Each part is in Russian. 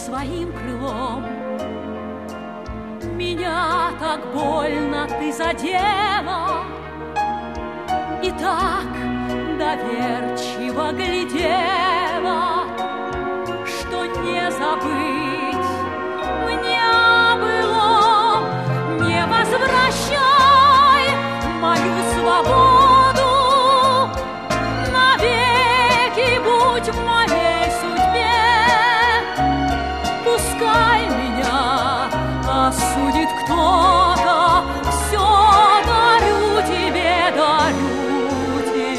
своим крылом. Меня так больно ты задела и так доверчиво глядела, что не забыть мне было. Не возвращай мою свободу, навеки будь в моей судьбе. Пускай меня осудит кто-то, все дарю тебе, дарю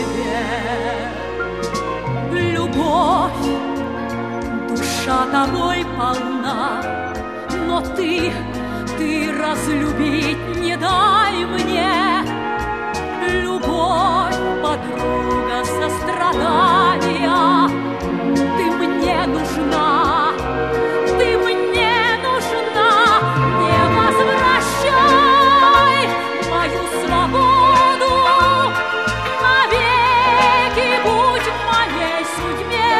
тебе. Любовь, душа тобой полна, но ты разлюбить не дай мне. Любовь, подруга сострадания, ты мне нужна, ты мне нужна. Не возвращай мою свободу, навеки будь в моей судьбе.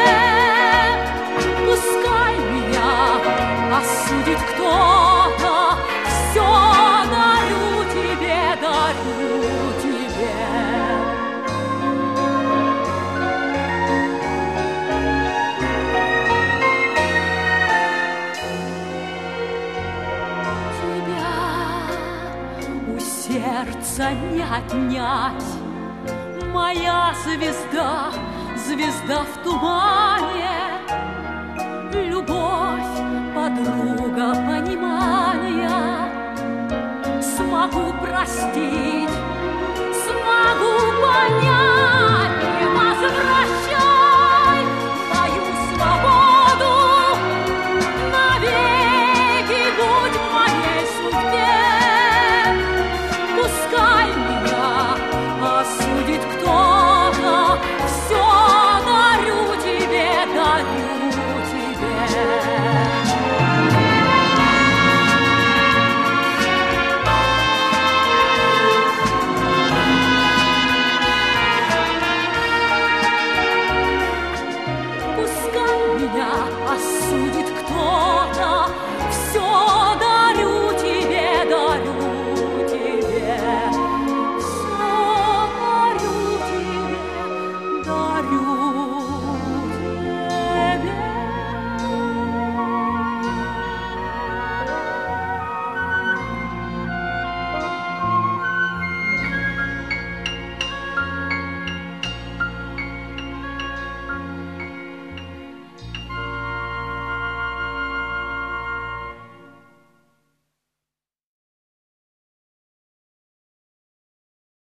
Пускай меня осудит кто-то, все дарю тебе, дарю тебе. Сердца не отнять, моя звезда, звезда в тумане. Любовь, подруга понимания, смогу простить